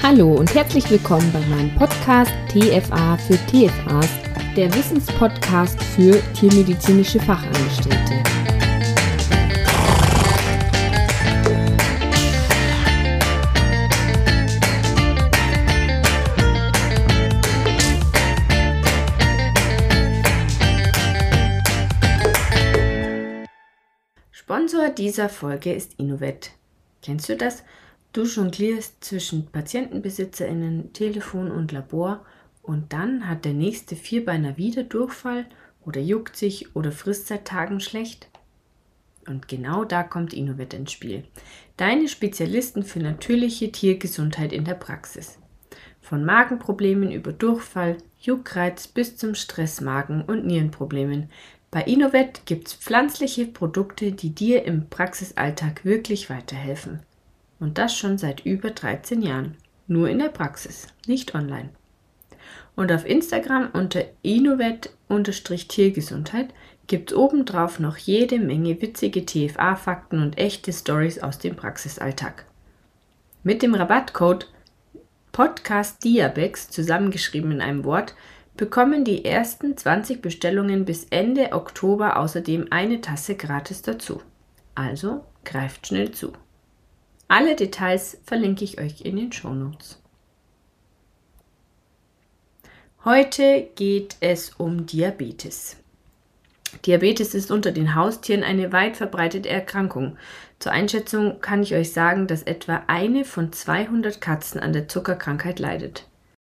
Hallo und herzlich willkommen bei meinem Podcast TFA für TFAs, der Wissenspodcast für tiermedizinische Fachangestellte. Sponsor dieser Folge ist Innovet. Kennst du das? Du jonglierst zwischen PatientenbesitzerInnen, Telefon und Labor und dann hat der nächste Vierbeiner wieder Durchfall oder juckt sich oder frisst seit Tagen schlecht. Und genau da kommt Innovet ins Spiel. Deine Spezialisten für natürliche Tiergesundheit in der Praxis. Von Magenproblemen über Durchfall, Juckreiz bis zum Stressmagen- und Nierenproblemen. Bei Innovet gibt's pflanzliche Produkte, die dir im Praxisalltag wirklich weiterhelfen. Und das schon seit über 13 Jahren. Nur in der Praxis, nicht online. Und auf Instagram unter innovet_Tiergesundheit gibt's obendrauf noch jede Menge witzige TFA-Fakten und echte Stories aus dem Praxisalltag. Mit dem Rabattcode PODCASTDIABEX, zusammengeschrieben in einem Wort, bekommen die ersten 20 Bestellungen bis Ende Oktober außerdem eine Tasse gratis dazu. Also greift schnell zu. Alle Details verlinke ich euch in den Shownotes. Heute geht es um Diabetes. Diabetes ist unter den Haustieren eine weit verbreitete Erkrankung. Zur Einschätzung kann ich euch sagen, dass etwa eine von 200 Katzen an der Zuckerkrankheit leidet.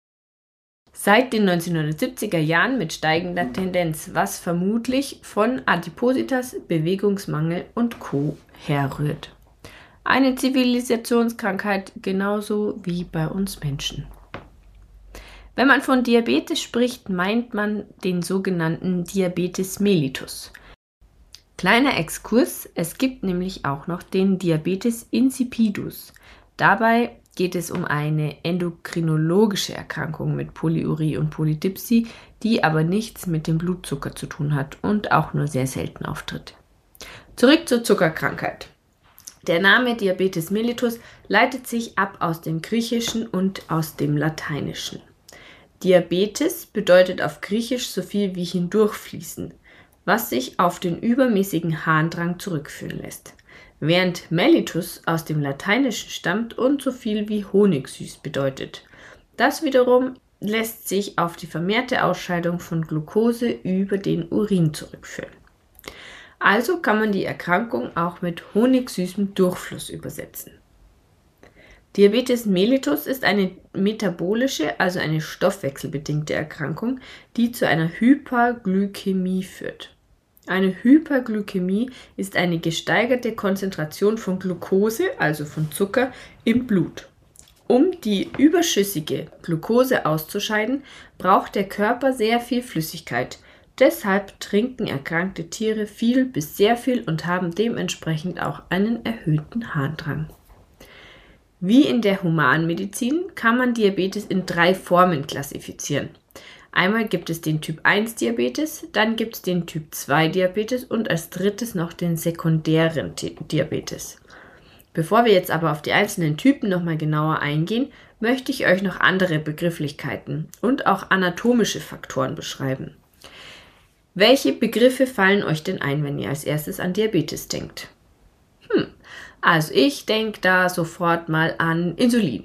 Seit den 1970er Jahren mit steigender Tendenz, was vermutlich von Adipositas, Bewegungsmangel und Co. herrührt. Eine Zivilisationskrankheit genauso wie bei uns Menschen. Wenn man von Diabetes spricht, meint man den sogenannten Diabetes mellitus. Kleiner Exkurs, es gibt nämlich auch noch den Diabetes insipidus. Dabei geht es um eine endokrinologische Erkrankung mit Polyurie und Polydipsie, die aber nichts mit dem Blutzucker zu tun hat und auch nur sehr selten auftritt. Zurück zur Zuckerkrankheit. Der Name Diabetes mellitus leitet sich ab aus dem Griechischen und aus dem Lateinischen. Diabetes bedeutet auf Griechisch so viel wie hindurchfließen, was sich auf den übermäßigen Harndrang zurückführen lässt, während mellitus aus dem Lateinischen stammt und so viel wie honigsüß bedeutet. Das wiederum lässt sich auf die vermehrte Ausscheidung von Glucose über den Urin zurückführen. Also kann man die Erkrankung auch mit honigsüßem Durchfluss übersetzen. Diabetes mellitus ist eine metabolische, also eine stoffwechselbedingte Erkrankung, die zu einer Hyperglykämie führt. Eine Hyperglykämie ist eine gesteigerte Konzentration von Glucose, also von Zucker, im Blut. Um die überschüssige Glucose auszuscheiden, braucht der Körper sehr viel Flüssigkeit. Deshalb trinken erkrankte Tiere viel bis sehr viel und haben dementsprechend auch einen erhöhten Harndrang. Wie in der Humanmedizin kann man Diabetes in 3 Formen klassifizieren. Einmal gibt es den Typ 1 Diabetes, dann gibt es den Typ 2 Diabetes und als drittes noch den sekundären Diabetes. Bevor wir jetzt aber auf die einzelnen Typen nochmal genauer eingehen, möchte ich euch noch andere Begrifflichkeiten und auch anatomische Faktoren beschreiben. Welche Begriffe fallen euch denn ein, wenn ihr als erstes an Diabetes denkt? Also ich denke da sofort mal an Insulin.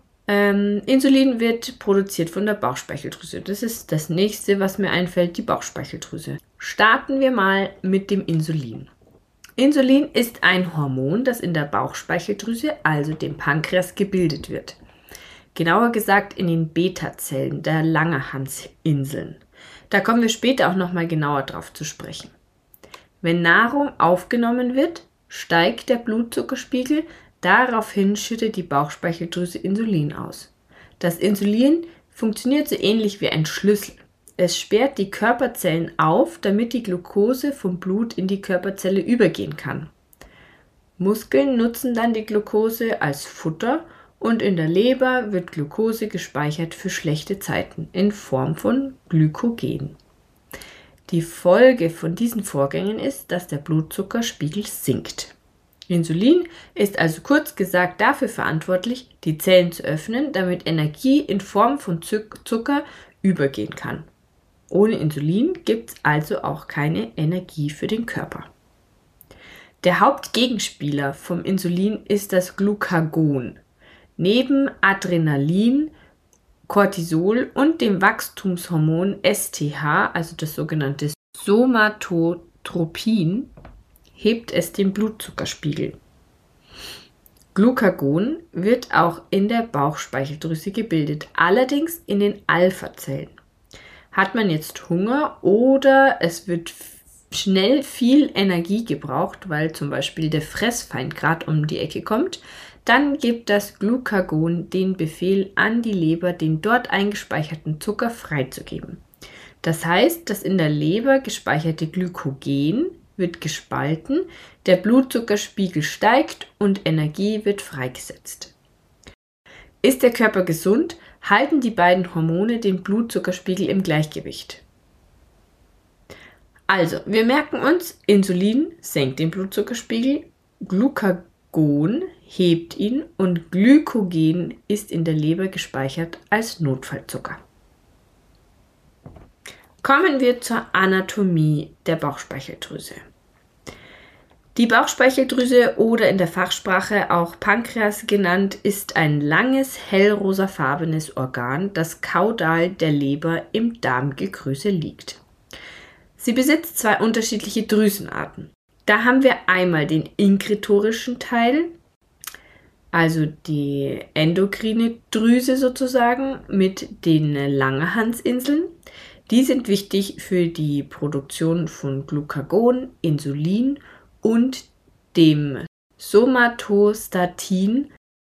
Insulin wird produziert von der Bauchspeicheldrüse. Das ist das nächste, was mir einfällt, die Bauchspeicheldrüse. Starten wir mal mit dem Insulin. Insulin ist ein Hormon, das in der Bauchspeicheldrüse, also dem Pankreas, gebildet wird. Genauer gesagt in den Beta-Zellen der Langerhansinseln. Da kommen wir später auch nochmal genauer drauf zu sprechen. Wenn Nahrung aufgenommen wird, steigt der Blutzuckerspiegel, daraufhin schüttet die Bauchspeicheldrüse Insulin aus. Das Insulin funktioniert so ähnlich wie ein Schlüssel. Es sperrt die Körperzellen auf, damit die Glucose vom Blut in die Körperzelle übergehen kann. Muskeln nutzen dann die Glucose als Futter und in der Leber wird Glucose gespeichert für schlechte Zeiten in Form von Glykogen. Die Folge von diesen Vorgängen ist, dass der Blutzuckerspiegel sinkt. Insulin ist also kurz gesagt dafür verantwortlich, die Zellen zu öffnen, damit Energie in Form von Zucker übergehen kann. Ohne Insulin gibt es also auch keine Energie für den Körper. Der Hauptgegenspieler vom Insulin ist das Glucagon. Neben Adrenalin, Cortisol und dem Wachstumshormon STH, also das sogenannte Somatotropin, hebt es den Blutzuckerspiegel. Glucagon wird auch in der Bauchspeicheldrüse gebildet, allerdings in den Alpha-Zellen. Hat man jetzt Hunger oder es wird schnell viel Energie gebraucht, weil zum Beispiel der Fressfeind gerade um die Ecke kommt, dann gibt das Glucagon den Befehl an die Leber, den dort eingespeicherten Zucker freizugeben. Das heißt, das in der Leber gespeicherte Glykogen wird gespalten, der Blutzuckerspiegel steigt und Energie wird freigesetzt. Ist der Körper gesund, halten die beiden Hormone den Blutzuckerspiegel im Gleichgewicht. Also, wir merken uns, Insulin senkt den Blutzuckerspiegel, Glucagon hebt ihn und Glykogen ist in der Leber gespeichert als Notfallzucker. Kommen wir zur Anatomie der Bauchspeicheldrüse. Die Bauchspeicheldrüse oder in der Fachsprache auch Pankreas genannt, ist ein langes, hellrosafarbenes Organ, das kaudal der Leber im Darmgegröße liegt. Sie besitzt zwei unterschiedliche Drüsenarten. Da haben wir einmal den inkretorischen Teil, also die endokrine Drüse sozusagen mit den Langerhansinseln. Die sind wichtig für die Produktion von Glucagon, Insulin und dem Somatostatin.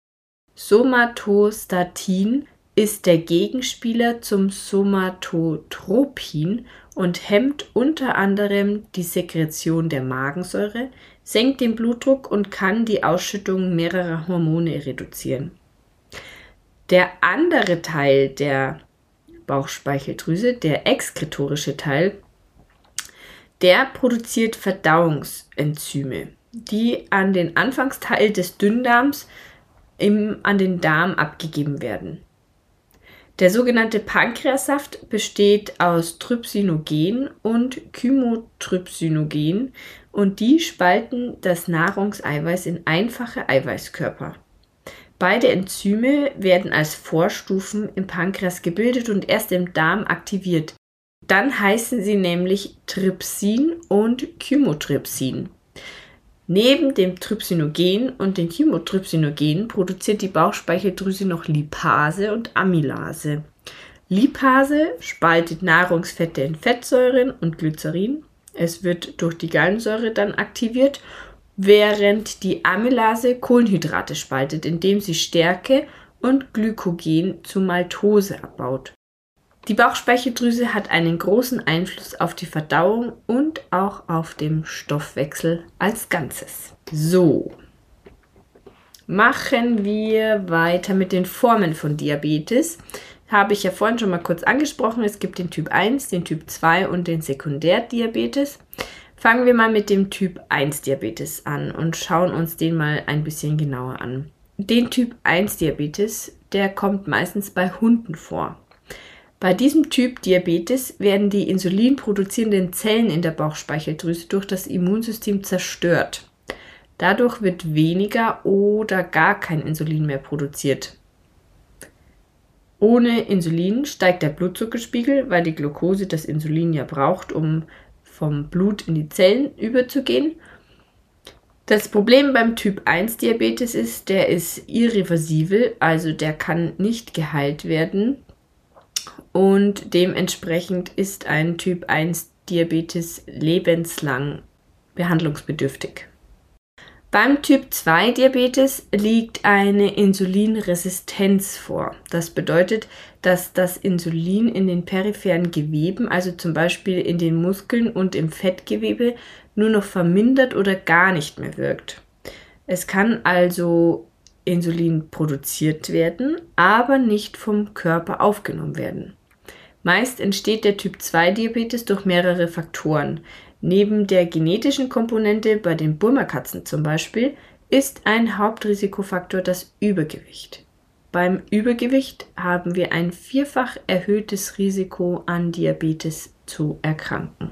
Somatostatin ist der Gegenspieler zum Somatotropin und hemmt unter anderem die Sekretion der Magensäure, senkt den Blutdruck und kann die Ausschüttung mehrerer Hormone reduzieren. Der andere Teil der Bauchspeicheldrüse, der exkretorische Teil, der produziert Verdauungsenzyme, die an den Anfangsteil des Dünndarms an den Darm abgegeben werden. Der sogenannte Pankreassaft besteht aus Trypsinogen und Chymotrypsinogen und die spalten das Nahrungseiweiß in einfache Eiweißkörper. Beide Enzyme werden als Vorstufen im Pankreas gebildet und erst im Darm aktiviert. Dann heißen sie nämlich Trypsin und Chymotrypsin. Neben dem Trypsinogen und den Chymotrypsinogen produziert die Bauchspeicheldrüse noch Lipase und Amylase. Lipase spaltet Nahrungsfette in Fettsäuren und Glycerin. Es wird durch die Gallensäure dann aktiviert, während die Amylase Kohlenhydrate spaltet, indem sie Stärke und Glykogen zu Maltose abbaut. Die Bauchspeicheldrüse hat einen großen Einfluss auf die Verdauung und auch auf den Stoffwechsel als Ganzes. So, machen wir weiter mit den Formen von Diabetes. Habe ich ja vorhin schon mal kurz angesprochen. Es gibt den Typ 1, den Typ 2 und den Sekundärdiabetes. Fangen wir mal mit dem Typ 1 Diabetes an und schauen uns den mal ein bisschen genauer an. Den Typ 1 Diabetes, der kommt meistens bei Hunden vor. Bei diesem Typ Diabetes werden die insulinproduzierenden Zellen in der Bauchspeicheldrüse durch das Immunsystem zerstört. Dadurch wird weniger oder gar kein Insulin mehr produziert. Ohne Insulin steigt der Blutzuckerspiegel, weil die Glucose das Insulin ja braucht, um vom Blut in die Zellen überzugehen. Das Problem beim Typ 1 Diabetes ist, der ist irreversibel, also der kann nicht geheilt werden. Und dementsprechend ist ein Typ 1 Diabetes lebenslang behandlungsbedürftig. Beim Typ 2 Diabetes liegt eine Insulinresistenz vor. Das bedeutet, dass das Insulin in den peripheren Geweben, also zum Beispiel in den Muskeln und im Fettgewebe, nur noch vermindert oder gar nicht mehr wirkt. Es kann also Insulin produziert werden, aber nicht vom Körper aufgenommen werden. Meist entsteht der Typ 2 Diabetes durch mehrere Faktoren. Neben der genetischen Komponente bei den Burma-Katzen zum Beispiel ist ein Hauptrisikofaktor das Übergewicht. Beim Übergewicht haben wir ein vierfach erhöhtes Risiko, an Diabetes zu erkranken.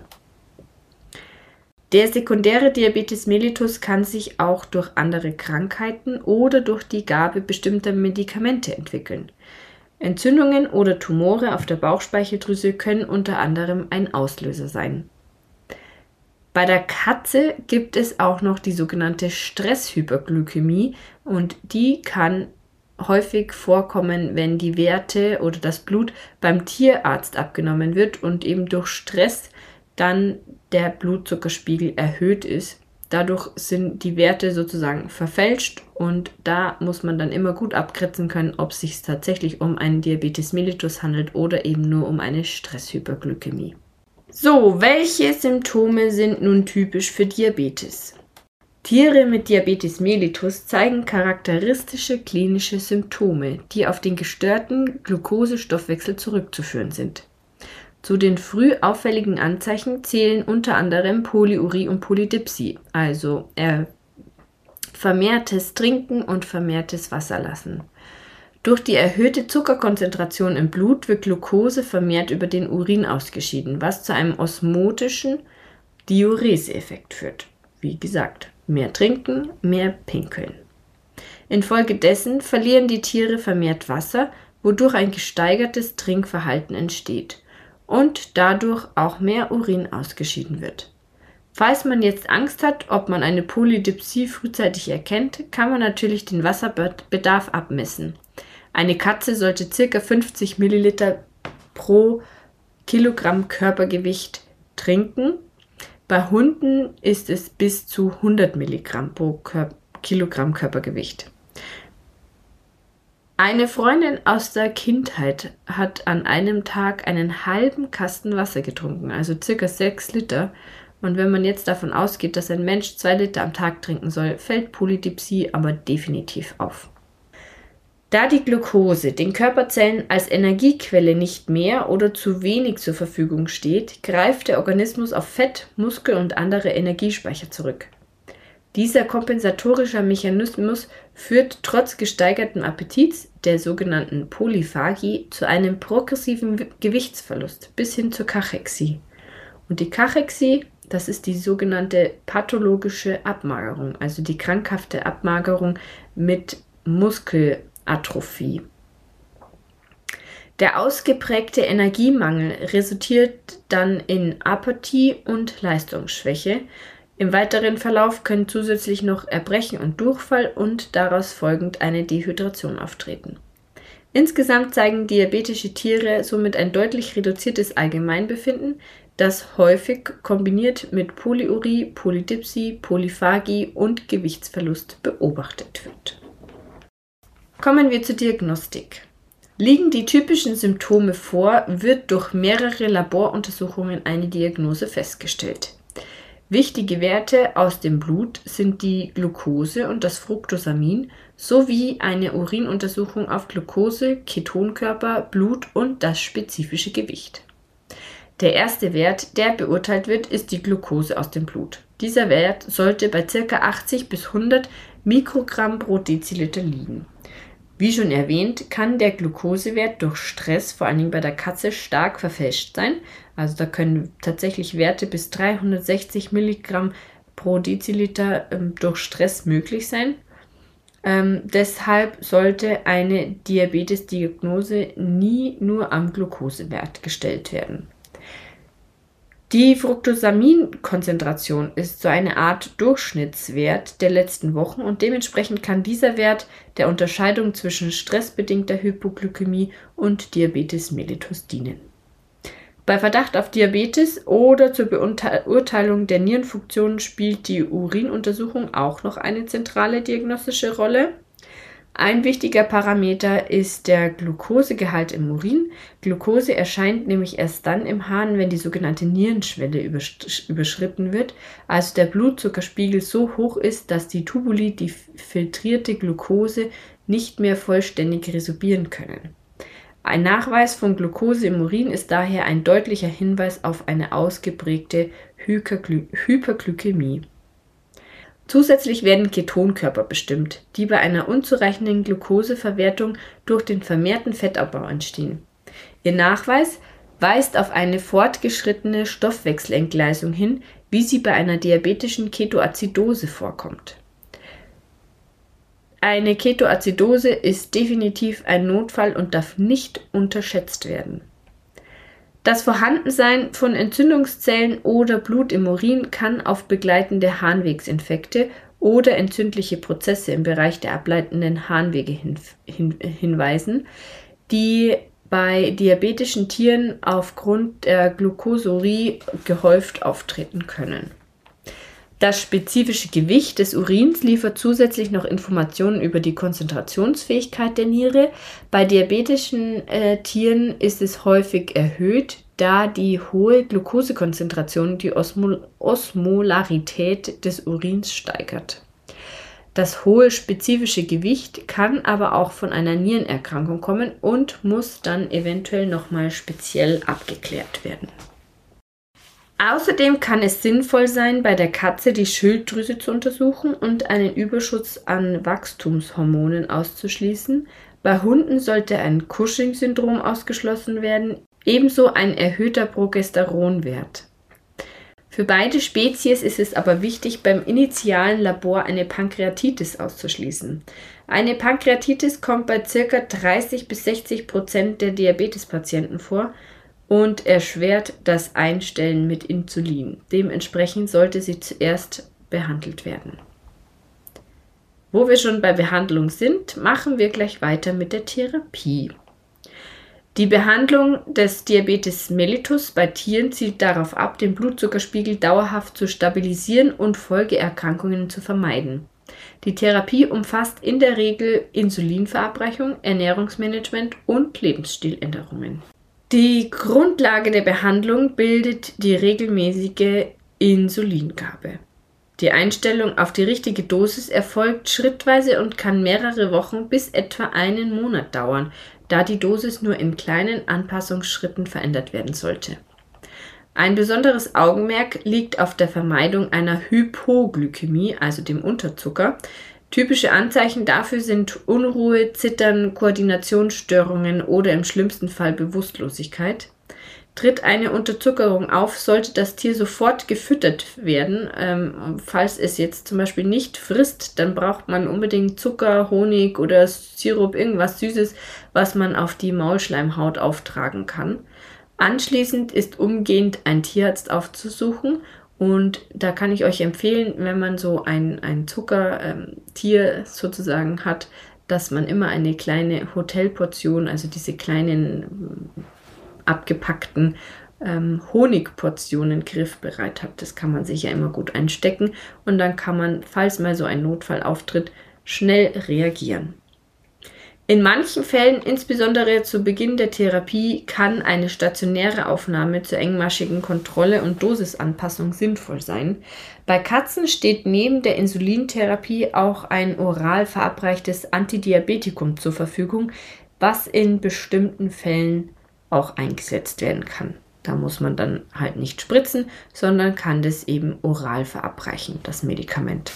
Der sekundäre Diabetes mellitus kann sich auch durch andere Krankheiten oder durch die Gabe bestimmter Medikamente entwickeln. Entzündungen oder Tumore auf der Bauchspeicheldrüse können unter anderem ein Auslöser sein. Bei der Katze gibt es auch noch die sogenannte Stresshyperglykämie und die kann häufig vorkommen, wenn die Werte oder das Blut beim Tierarzt abgenommen wird und eben durch Stress dann der Blutzuckerspiegel erhöht ist. Dadurch sind die Werte sozusagen verfälscht und da muss man dann immer gut abgrenzen können, ob es sich tatsächlich um einen Diabetes mellitus handelt oder eben nur um eine Stresshyperglykämie. So, welche Symptome sind nun typisch für Diabetes? Tiere mit Diabetes mellitus zeigen charakteristische klinische Symptome, die auf den gestörten Glukosestoffwechsel zurückzuführen sind. Zu den früh auffälligen Anzeichen zählen unter anderem Polyurie und Polydipsie, also vermehrtes Trinken und vermehrtes Wasserlassen. Durch die erhöhte Zuckerkonzentration im Blut wird Glucose vermehrt über den Urin ausgeschieden, was zu einem osmotischen Diureseeffekt führt. Wie gesagt, mehr trinken, mehr pinkeln. Infolgedessen verlieren die Tiere vermehrt Wasser, wodurch ein gesteigertes Trinkverhalten entsteht und dadurch auch mehr Urin ausgeschieden wird. Falls man jetzt Angst hat, ob man eine Polydipsie frühzeitig erkennt, kann man natürlich den Wasserbedarf abmessen. Eine Katze sollte ca. 50 ml pro Kilogramm Körpergewicht trinken. Bei Hunden ist es bis zu 100 Milligramm pro Kilogramm Körpergewicht. Eine Freundin aus der Kindheit hat an einem Tag einen halben Kasten Wasser getrunken, also ca. 6 Liter. Und wenn man jetzt davon ausgeht, dass ein Mensch 2 Liter am Tag trinken soll, fällt Polydipsie aber definitiv auf. Da die Glucose den Körperzellen als Energiequelle nicht mehr oder zu wenig zur Verfügung steht, greift der Organismus auf Fett, Muskel und andere Energiespeicher zurück. Dieser kompensatorische Mechanismus führt trotz gesteigerten Appetits, der sogenannten Polyphagie, zu einem progressiven Gewichtsverlust bis hin zur Kachexie. Und die Kachexie, das ist die sogenannte pathologische Abmagerung, also die krankhafte Abmagerung mit Muskelatrophie. Der ausgeprägte Energiemangel resultiert dann in Apathie und Leistungsschwäche. Im weiteren Verlauf können zusätzlich noch Erbrechen und Durchfall und daraus folgend eine Dehydration auftreten. Insgesamt zeigen diabetische Tiere somit ein deutlich reduziertes Allgemeinbefinden, das häufig kombiniert mit Polyurie, Polydipsie, Polyphagie und Gewichtsverlust beobachtet wird. Kommen wir zur Diagnostik. Liegen die typischen Symptome vor, wird durch mehrere Laboruntersuchungen eine Diagnose festgestellt. Wichtige Werte aus dem Blut sind die Glucose und das Fructosamin sowie eine Urinuntersuchung auf Glucose, Ketonkörper, Blut und das spezifische Gewicht. Der erste Wert, der beurteilt wird, ist die Glucose aus dem Blut. Dieser Wert sollte bei ca. 80 bis 100 Mikrogramm pro Deziliter liegen. Wie schon erwähnt, kann der Glukosewert durch Stress, vor allem bei der Katze, stark verfälscht sein. Also da können tatsächlich Werte bis 360 Milligramm pro Deziliter durch Stress möglich sein. Deshalb sollte eine Diabetes-Diagnose nie nur am Glukosewert gestellt werden. Die Fructosamin-Konzentration ist so eine Art Durchschnittswert der letzten Wochen und dementsprechend kann dieser Wert der Unterscheidung zwischen stressbedingter Hypoglykämie und Diabetes mellitus dienen. Bei Verdacht auf Diabetes oder zur Beurteilung der Nierenfunktion spielt die Urinuntersuchung auch noch eine zentrale diagnostische Rolle. Ein wichtiger Parameter ist der Glukosegehalt im Urin. Glukose erscheint nämlich erst dann im Harn, wenn die sogenannte Nierenschwelle überschritten wird, also der Blutzuckerspiegel so hoch ist, dass die Tubuli die filtrierte Glukose nicht mehr vollständig resorbieren können. Ein Nachweis von Glucose im Urin ist daher ein deutlicher Hinweis auf eine ausgeprägte Hyperglykämie. Zusätzlich werden Ketonkörper bestimmt, die bei einer unzureichenden Glukoseverwertung durch den vermehrten Fettabbau entstehen. Ihr Nachweis weist auf eine fortgeschrittene Stoffwechselentgleisung hin, wie sie bei einer diabetischen Ketoazidose vorkommt. Eine Ketoazidose ist definitiv ein Notfall und darf nicht unterschätzt werden. Das Vorhandensein von Entzündungszellen oder Blut im Urin kann auf begleitende Harnwegsinfekte oder entzündliche Prozesse im Bereich der ableitenden Harnwege hinweisen, die bei diabetischen Tieren aufgrund der Glucosurie gehäuft auftreten können. Das spezifische Gewicht des Urins liefert zusätzlich noch Informationen über die Konzentrationsfähigkeit der Niere. Bei diabetischen Tieren ist es häufig erhöht, da die hohe Glukosekonzentration die Osmolarität des Urins steigert. Das hohe spezifische Gewicht kann aber auch von einer Nierenerkrankung kommen und muss dann eventuell nochmal speziell abgeklärt werden. Außerdem kann es sinnvoll sein, bei der Katze die Schilddrüse zu untersuchen und einen Überschuss an Wachstumshormonen auszuschließen. Bei Hunden sollte ein Cushing-Syndrom ausgeschlossen werden, ebenso ein erhöhter Progesteronwert. Für beide Spezies ist es aber wichtig, beim initialen Labor eine Pankreatitis auszuschließen. Eine Pankreatitis kommt bei ca. 30-60% der Diabetespatienten vor und erschwert das Einstellen mit Insulin. Dementsprechend sollte sie zuerst behandelt werden. Wo wir schon bei Behandlung sind, machen wir gleich weiter mit der Therapie. Die Behandlung des Diabetes mellitus bei Tieren zielt darauf ab, den Blutzuckerspiegel dauerhaft zu stabilisieren und Folgeerkrankungen zu vermeiden. Die Therapie umfasst in der Regel Insulinverabreichung, Ernährungsmanagement und Lebensstiländerungen. Die Grundlage der Behandlung bildet die regelmäßige Insulingabe. Die Einstellung auf die richtige Dosis erfolgt schrittweise und kann mehrere Wochen bis etwa einen Monat dauern, da die Dosis nur in kleinen Anpassungsschritten verändert werden sollte. Ein besonderes Augenmerk liegt auf der Vermeidung einer Hypoglykämie, also dem Unterzucker. Typische Anzeichen dafür sind Unruhe, Zittern, Koordinationsstörungen oder im schlimmsten Fall Bewusstlosigkeit. Tritt eine Unterzuckerung auf, sollte das Tier sofort gefüttert werden. Falls es jetzt zum Beispiel nicht frisst, dann braucht man unbedingt Zucker, Honig oder Sirup, irgendwas Süßes, was man auf die Maulschleimhaut auftragen kann. Anschließend ist umgehend ein Tierarzt aufzusuchen. Und da kann ich euch empfehlen, wenn man so ein Zuckertier sozusagen hat, dass man immer eine kleine Hotelportion, also diese kleinen abgepackten Honigportionen griffbereit hat. Das kann man sich ja immer gut einstecken und dann kann man, falls mal so ein Notfall auftritt, schnell reagieren. In manchen Fällen, insbesondere zu Beginn der Therapie, kann eine stationäre Aufnahme zur engmaschigen Kontrolle und Dosisanpassung sinnvoll sein. Bei Katzen steht neben der Insulintherapie auch ein oral verabreichtes Antidiabetikum zur Verfügung, was in bestimmten Fällen auch eingesetzt werden kann. Da muss man dann halt nicht spritzen, sondern kann das eben oral verabreichen, das Medikament.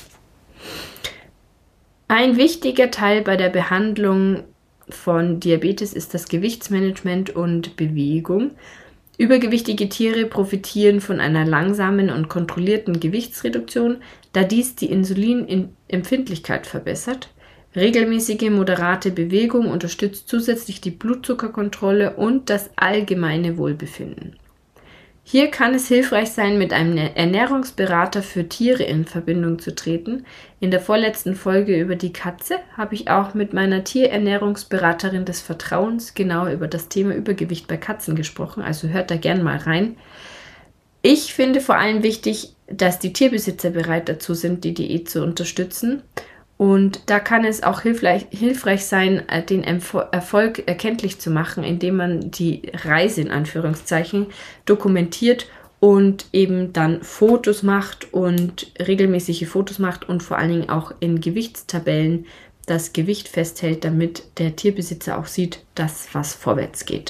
Ein wichtiger Teil bei der Behandlung von Diabetes ist das Gewichtsmanagement und Bewegung. Übergewichtige Tiere profitieren von einer langsamen und kontrollierten Gewichtsreduktion, da dies die Insulinempfindlichkeit verbessert. Regelmäßige, moderate Bewegung unterstützt zusätzlich die Blutzuckerkontrolle und das allgemeine Wohlbefinden. Hier kann es hilfreich sein, mit einem Ernährungsberater für Tiere in Verbindung zu treten. In der vorletzten Folge über die Katze habe ich auch mit meiner Tierernährungsberaterin des Vertrauens genau über das Thema Übergewicht bei Katzen gesprochen, also hört da gern mal rein. Ich finde vor allem wichtig, dass die Tierbesitzer bereit dazu sind, die Diät zu unterstützen. Und da kann es auch hilfreich sein, den Erfolg erkenntlich zu machen, indem man die Reise in Anführungszeichen dokumentiert und eben dann Fotos macht und regelmäßige Fotos macht und vor allen Dingen auch in Gewichtstabellen das Gewicht festhält, damit der Tierbesitzer auch sieht, dass was vorwärts geht.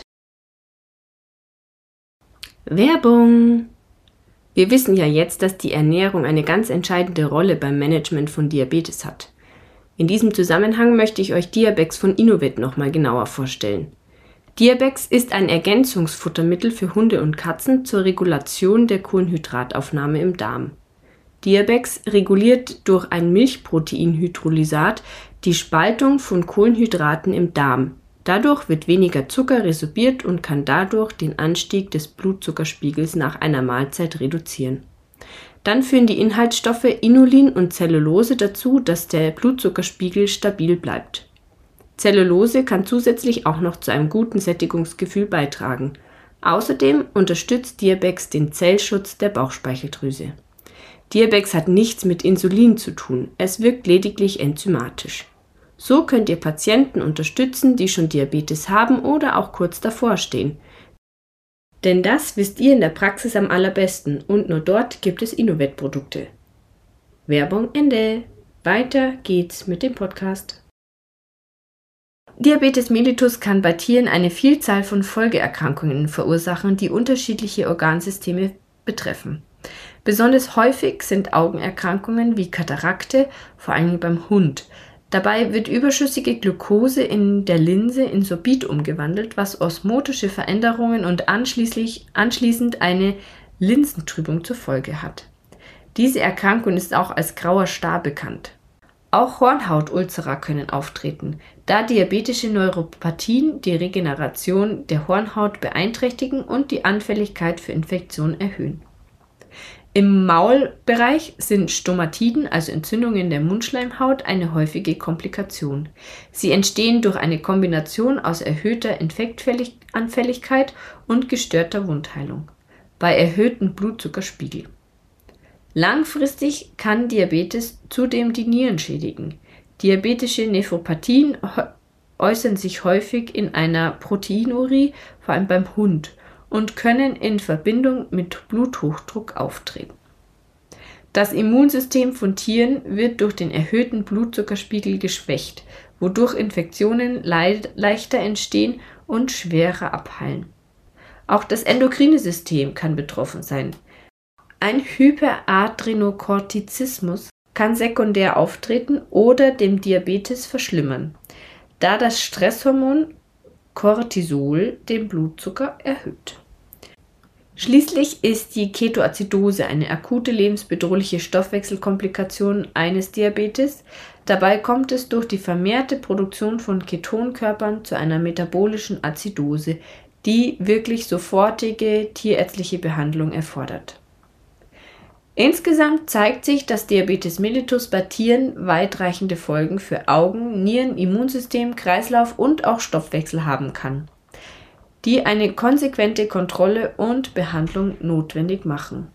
Werbung! Wir wissen ja jetzt, dass die Ernährung eine ganz entscheidende Rolle beim Management von Diabetes hat. In diesem Zusammenhang möchte ich euch Diabex von Innovet nochmal genauer vorstellen. Diabex ist ein Ergänzungsfuttermittel für Hunde und Katzen zur Regulation der Kohlenhydrataufnahme im Darm. Diabex reguliert durch ein Milchproteinhydrolysat die Spaltung von Kohlenhydraten im Darm. Dadurch wird weniger Zucker resorbiert und kann dadurch den Anstieg des Blutzuckerspiegels nach einer Mahlzeit reduzieren. Dann führen die Inhaltsstoffe Inulin und Zellulose dazu, dass der Blutzuckerspiegel stabil bleibt. Zellulose kann zusätzlich auch noch zu einem guten Sättigungsgefühl beitragen. Außerdem unterstützt Diabex den Zellschutz der Bauchspeicheldrüse. Diabex hat nichts mit Insulin zu tun, es wirkt lediglich enzymatisch. So könnt ihr Patienten unterstützen, die schon Diabetes haben oder auch kurz davor stehen. Denn das wisst ihr in der Praxis am allerbesten und nur dort gibt es Innovet-Produkte. Werbung Ende. Weiter geht's mit dem Podcast. Diabetes mellitus kann bei Tieren eine Vielzahl von Folgeerkrankungen verursachen, die unterschiedliche Organsysteme betreffen. Besonders häufig sind Augenerkrankungen wie Katarakte, vor allem beim Hund. Dabei wird überschüssige Glucose in der Linse in Sorbit umgewandelt, was osmotische Veränderungen und anschließend eine Linsentrübung zur Folge hat. Diese Erkrankung ist auch als grauer Star bekannt. Auch Hornhautulzera können auftreten, da diabetische Neuropathien die Regeneration der Hornhaut beeinträchtigen und die Anfälligkeit für Infektionen erhöhen. Im Maulbereich sind Stomatiden, also Entzündungen der Mundschleimhaut, eine häufige Komplikation. Sie entstehen durch eine Kombination aus erhöhter Infektanfälligkeit und gestörter Wundheilung bei erhöhtem Blutzuckerspiegel. Langfristig kann Diabetes zudem die Nieren schädigen. Diabetische Nephropathien äußern sich häufig in einer Proteinurie, vor allem beim Hund, und können in Verbindung mit Bluthochdruck auftreten. Das Immunsystem von Tieren wird durch den erhöhten Blutzuckerspiegel geschwächt, wodurch Infektionen leichter entstehen und schwerer abheilen. Auch das endokrine System kann betroffen sein. Ein Hyperadrenokortizismus kann sekundär auftreten oder dem Diabetes verschlimmern, da das Stresshormon Cortisol den Blutzucker erhöht. Schließlich ist die Ketoazidose eine akute lebensbedrohliche Stoffwechselkomplikation eines Diabetes. Dabei kommt es durch die vermehrte Produktion von Ketonkörpern zu einer metabolischen Azidose, die wirklich sofortige tierärztliche Behandlung erfordert. Insgesamt zeigt sich, dass Diabetes mellitus bei Tieren weitreichende Folgen für Augen, Nieren, Immunsystem, Kreislauf und auch Stoffwechsel haben kann, die eine konsequente Kontrolle und Behandlung notwendig machen.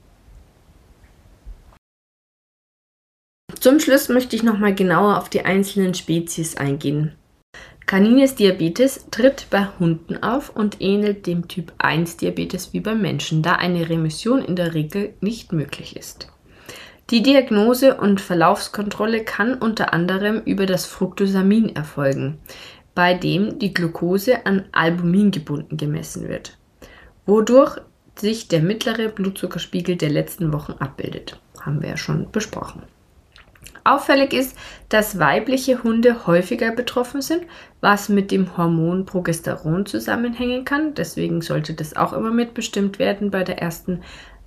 Zum Schluss möchte ich nochmal genauer auf die einzelnen Spezies eingehen. Canines Diabetes tritt bei Hunden auf und ähnelt dem Typ 1 Diabetes wie beim Menschen, da eine Remission in der Regel nicht möglich ist. Die Diagnose und Verlaufskontrolle kann unter anderem über das Fructosamin erfolgen, bei dem die Glucose an Albumin gebunden gemessen wird, wodurch sich der mittlere Blutzuckerspiegel der letzten Wochen abbildet. Haben wir ja schon besprochen. Auffällig ist, dass weibliche Hunde häufiger betroffen sind, was mit dem Hormon Progesteron zusammenhängen kann. Deswegen sollte das auch immer mitbestimmt werden bei der ersten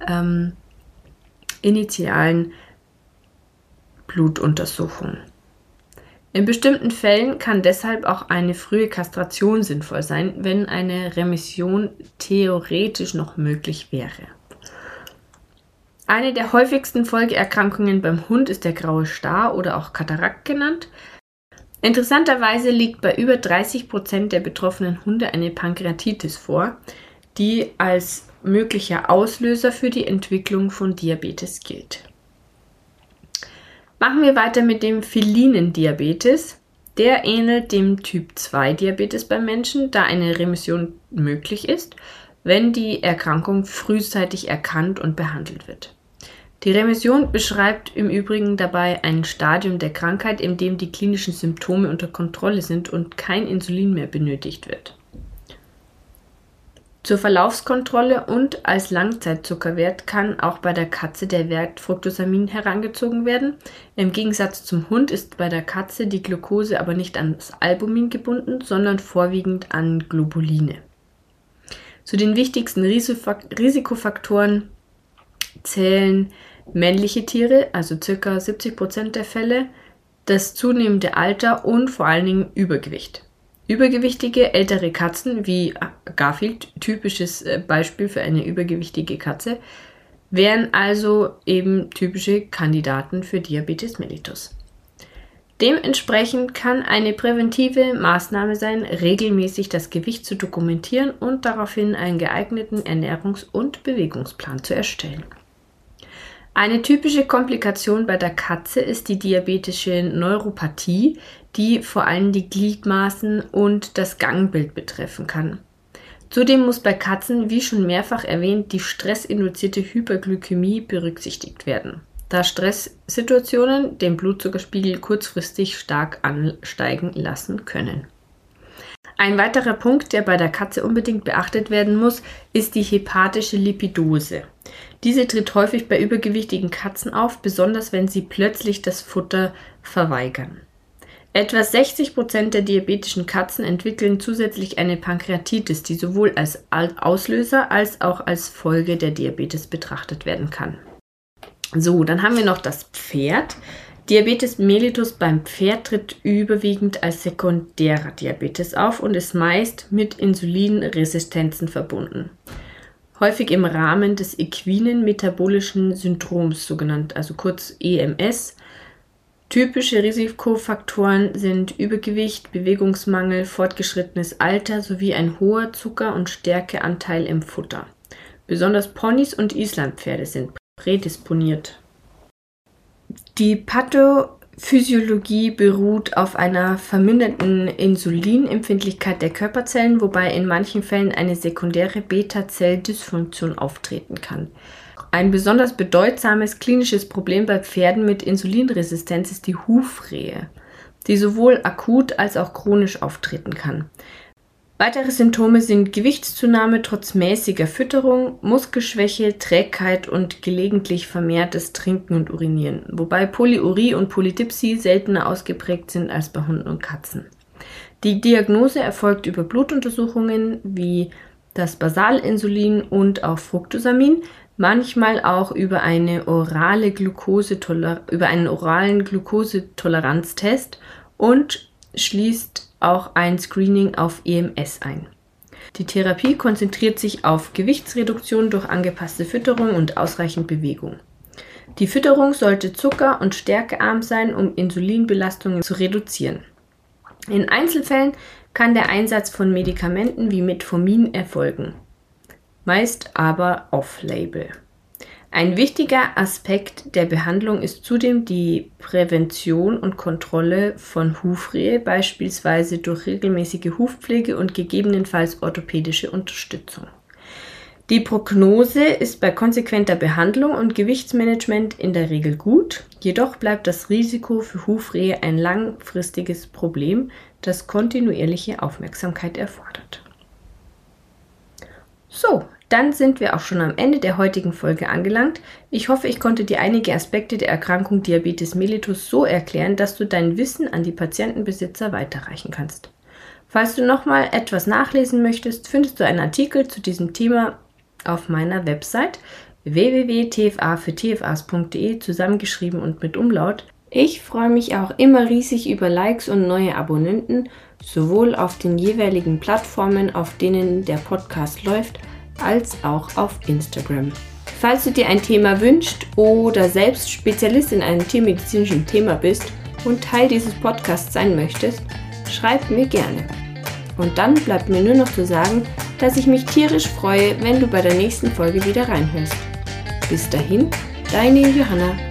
initialen Blutuntersuchung. In bestimmten Fällen kann deshalb auch eine frühe Kastration sinnvoll sein, wenn eine Remission theoretisch noch möglich wäre. Eine der häufigsten Folgeerkrankungen beim Hund ist der graue Star oder auch Katarakt genannt. Interessanterweise liegt bei über 30% der betroffenen Hunde eine Pankreatitis vor, die als möglicher Auslöser für die Entwicklung von Diabetes gilt. Machen wir weiter mit dem felinen Diabetes. Der ähnelt dem Typ 2 Diabetes beim Menschen, da eine Remission möglich ist, wenn die Erkrankung frühzeitig erkannt und behandelt wird. Die Remission beschreibt im Übrigen dabei ein Stadium der Krankheit, in dem die klinischen Symptome unter Kontrolle sind und kein Insulin mehr benötigt wird. Zur Verlaufskontrolle und als Langzeitzuckerwert kann auch bei der Katze der Wert Fructosamin herangezogen werden. Im Gegensatz zum Hund ist bei der Katze die Glucose aber nicht ans Albumin gebunden, sondern vorwiegend an Globuline. Zu den wichtigsten Risikofaktoren zählen männliche Tiere, also ca. 70% der Fälle, das zunehmende Alter und vor allen Dingen Übergewicht. Übergewichtige ältere Katzen, wie Garfield, typisches Beispiel für eine übergewichtige Katze, wären also eben typische Kandidaten für Diabetes mellitus. Dementsprechend kann eine präventive Maßnahme sein, regelmäßig das Gewicht zu dokumentieren und daraufhin einen geeigneten Ernährungs- und Bewegungsplan zu erstellen. Eine typische Komplikation bei der Katze ist die diabetische Neuropathie, die vor allem die Gliedmaßen und das Gangbild betreffen kann. Zudem muss bei Katzen, wie schon mehrfach erwähnt, die stressinduzierte Hyperglykämie berücksichtigt werden, da Stresssituationen den Blutzuckerspiegel kurzfristig stark ansteigen lassen können. Ein weiterer Punkt, der bei der Katze unbedingt beachtet werden muss, ist die hepatische Lipidose. Diese tritt häufig bei übergewichtigen Katzen auf, besonders wenn sie plötzlich das Futter verweigern. Etwa 60% der diabetischen Katzen entwickeln zusätzlich eine Pankreatitis, die sowohl als Auslöser als auch als Folge der Diabetes betrachtet werden kann. So, dann haben wir noch das Pferd. Diabetes mellitus beim Pferd tritt überwiegend als sekundärer Diabetes auf und ist meist mit Insulinresistenzen verbunden. Häufig im Rahmen des equinen metabolischen Syndroms, sogenannt, also kurz EMS. Typische Risikofaktoren sind Übergewicht, Bewegungsmangel, fortgeschrittenes Alter sowie ein hoher Zucker- und Stärkeanteil im Futter. Besonders Ponys und Islandpferde sind prädisponiert. Die Pathophysiologie beruht auf einer verminderten Insulinempfindlichkeit der Körperzellen, wobei in manchen Fällen eine sekundäre Beta-Zell-Dysfunktion auftreten kann. Ein besonders bedeutsames klinisches Problem bei Pferden mit Insulinresistenz ist die Hufrehe, die sowohl akut als auch chronisch auftreten kann. Weitere Symptome sind Gewichtszunahme trotz mäßiger Fütterung, Muskelschwäche, Trägheit und gelegentlich vermehrtes Trinken und Urinieren, wobei Polyurie und Polydipsie seltener ausgeprägt sind als bei Hunden und Katzen. Die Diagnose erfolgt über Blutuntersuchungen wie das Basalinsulin und auch Fructosamin, manchmal auch über einen oralen Glukosetoleranztest und schließt auch ein Screening auf EMS ein. Die Therapie konzentriert sich auf Gewichtsreduktion durch angepasste Fütterung und ausreichend Bewegung. Die Fütterung sollte zucker- und stärkearm sein, um Insulinbelastungen zu reduzieren. In Einzelfällen kann der Einsatz von Medikamenten wie Metformin erfolgen, meist aber off-label. Ein wichtiger Aspekt der Behandlung ist zudem die Prävention und Kontrolle von Hufrehe, beispielsweise durch regelmäßige Hufpflege und gegebenenfalls orthopädische Unterstützung. Die Prognose ist bei konsequenter Behandlung und Gewichtsmanagement in der Regel gut, jedoch bleibt das Risiko für Hufrehe ein langfristiges Problem, das kontinuierliche Aufmerksamkeit erfordert. So, dann sind wir auch schon am Ende der heutigen Folge angelangt. Ich hoffe, ich konnte dir einige Aspekte der Erkrankung Diabetes mellitus so erklären, dass du dein Wissen an die Patientenbesitzer weiterreichen kannst. Falls du nochmal etwas nachlesen möchtest, findest du einen Artikel zu diesem Thema auf meiner Website www.tfa-für-tfas.de, zusammengeschrieben und mit Umlaut. Ich freue mich auch immer riesig über Likes und neue Abonnenten, sowohl auf den jeweiligen Plattformen, auf denen der Podcast läuft, als auch auf Instagram. Falls du dir ein Thema wünschst oder selbst Spezialist in einem tiermedizinischen Thema bist und Teil dieses Podcasts sein möchtest, schreib mir gerne. Und dann bleibt mir nur noch zu sagen, dass ich mich tierisch freue, wenn du bei der nächsten Folge wieder reinhörst. Bis dahin, deine Johanna.